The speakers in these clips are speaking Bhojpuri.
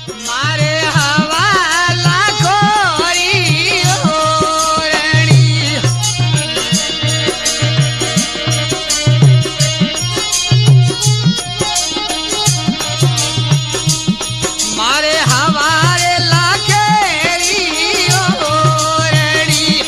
मारे हवाला खोरी ओरणी मारे हवारे लाखेरी ओरणी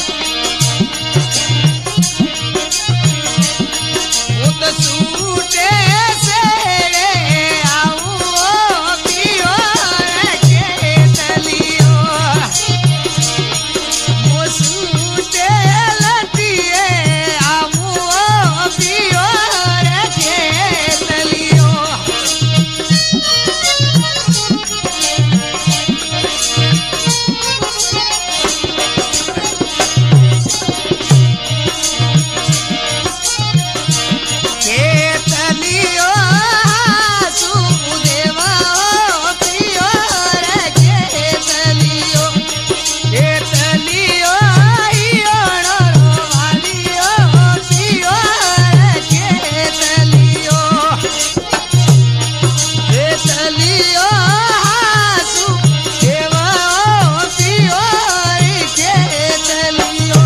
उत सूटे से रे आऊं पियो रे खेतलियो वो सूटे लतिए आऊं पियो रे खेतलियो खेतलियो सुदेवा पियो रे खेतलियो खेतलियो इयोणो वालियो पियो रे खेतलियो खेतलियो सुदेवा पियो रे खेतलियो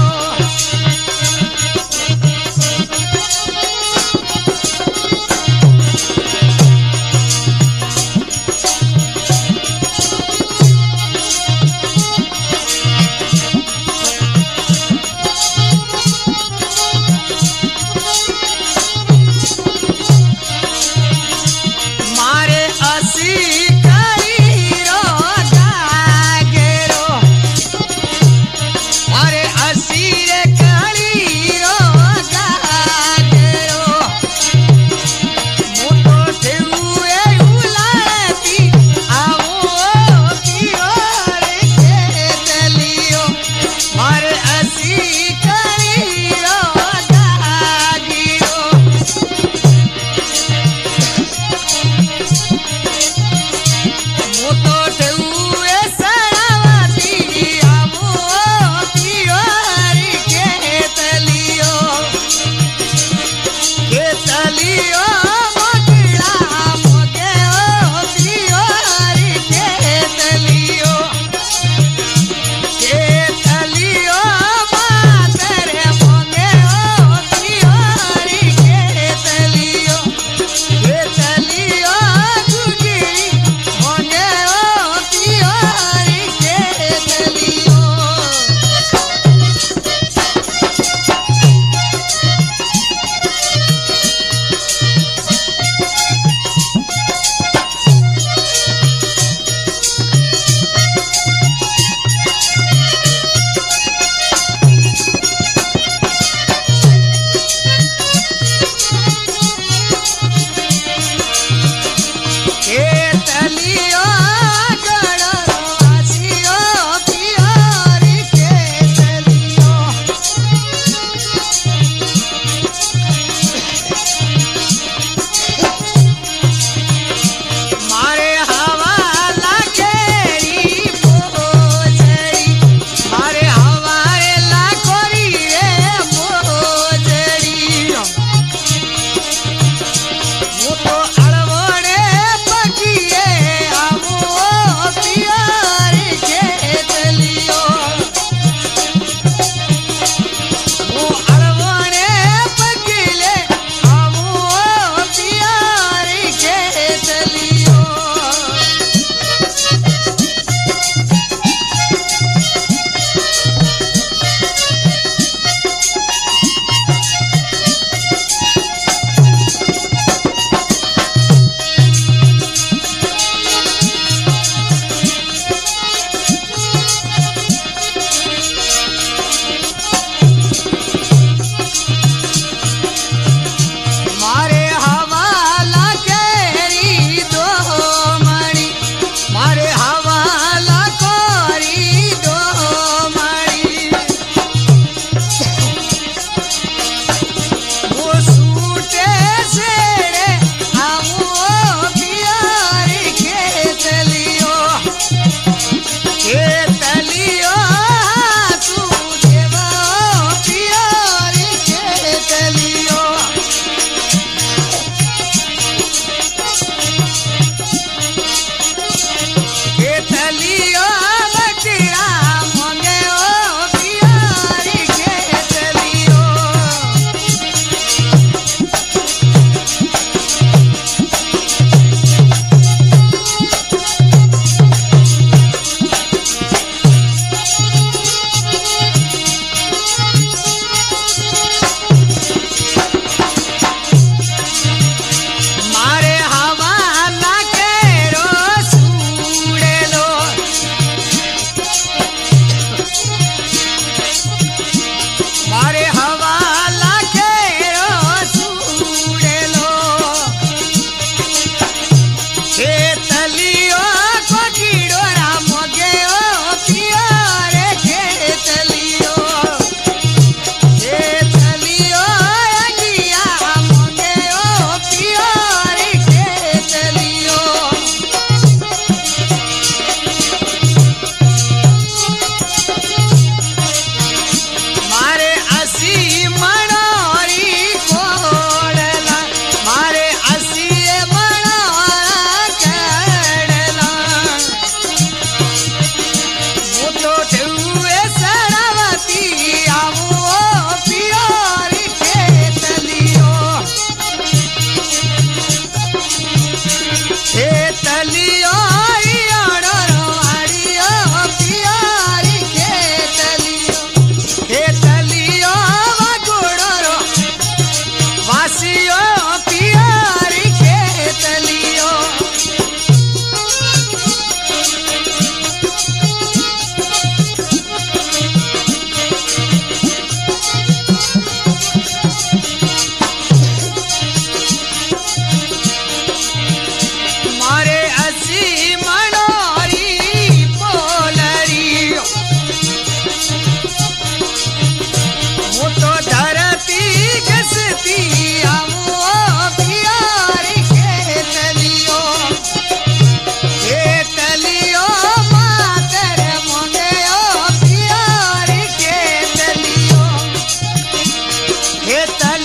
मारे असी करीरो गागेरो अरे असी रे करीरो गागेरो मोटो ठेउए उलाती आओ पियो रे खेतलियो मारे असी करीरो गागेरो मोटो ठेउए सरावती आमो पियो रे खेतलियो खेतलियो मोगला मोगे ओ पियो रे खेतलियो खेतलियो मातरे मोगे ओ पियो रे खेतलियो खेतलियो गुगिरी मोगे ओ पियो रे खेतलियो खेतलियो गणवासियो पियो रे खेतलियो मारे हवाला खेरी मोजड़ी मारे हवारे लाखोरी रे मोजड़ी वो तो अड़वड़े पकिए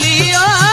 दियो